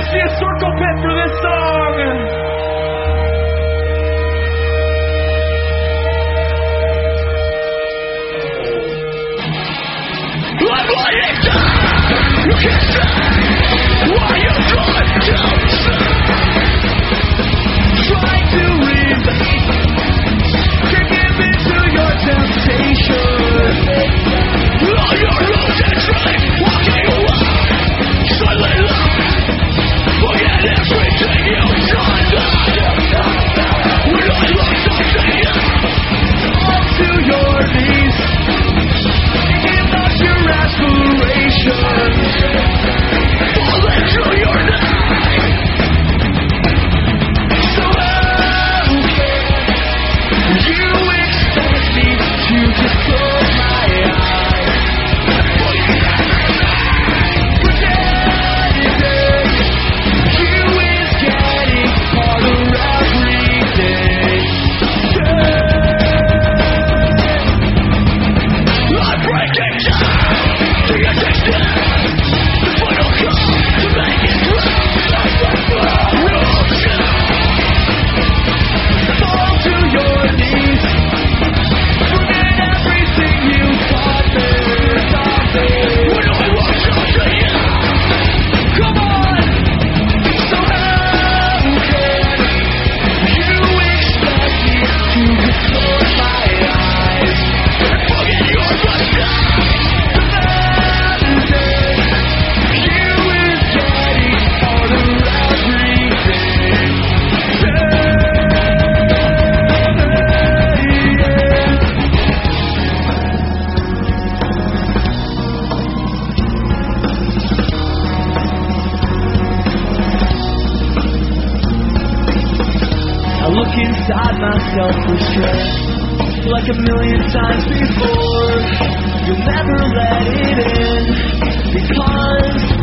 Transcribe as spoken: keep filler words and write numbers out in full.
see a circle pit through this song. I'm lying down. You can't say why you tried to say. Try to resist. Can't give in to your temptation. All your roads and train, walking away. Silent life. Forget everything you've done. When I look something all to your knees. Thinking about your aspirations. Falling to your knees. So how can you expect me to just close my eyes? Pretending you is getting harder every day. I'm breaking down the addiction. The final call to make it through. Fall to your knees. Forget everything you taught me. Taught me. When I want something, come on. So how can you expect me to just close my eyes and forget your mustache? I look inside myself for strength, like a million times before. You'll never let it in, because